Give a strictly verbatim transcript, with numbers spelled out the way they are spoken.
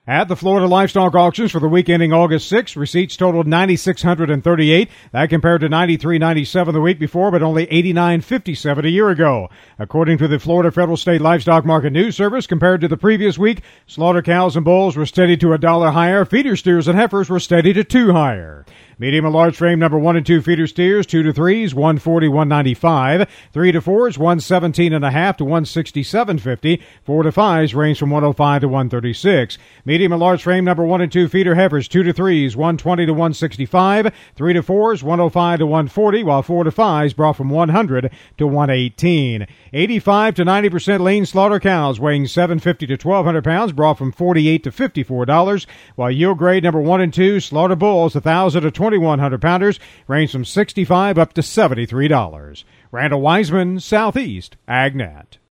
At the Florida Livestock Auctions for the week ending August sixth, receipts totaled nine thousand six hundred thirty-eight. That compared to ninety-three ninety-seven the week before, but only eighty-nine fifty-seven a year ago. According to the Florida Federal State Livestock Market News Service, compared to the previous week, slaughter cows and bulls were steady to a dollar higher. Feeder steers and heifers were steady to two higher. Medium and large frame number one and two feeder steers, two to threes, one forty, one ninety-five. Three to fours, one seventeen and a half to one sixty-seven fifty. Four to fives range from one oh five to one thirty-six. Medium and large frame number one and two feeder heifers, two to threes, one twenty to one sixty-five. Three to fours, one oh five to one forty, while four to fives brought from one hundred to one eighteen. eighty-five to ninety percent lean slaughter cows weighing seven fifty to twelve hundred pounds brought from forty-eight to fifty-four dollars, while yield grade number one and two slaughter bulls one thousand to twenty-one hundred pounders range from sixty-five up to seventy-three dollars. Randall Wiseman, Southeast AgNet.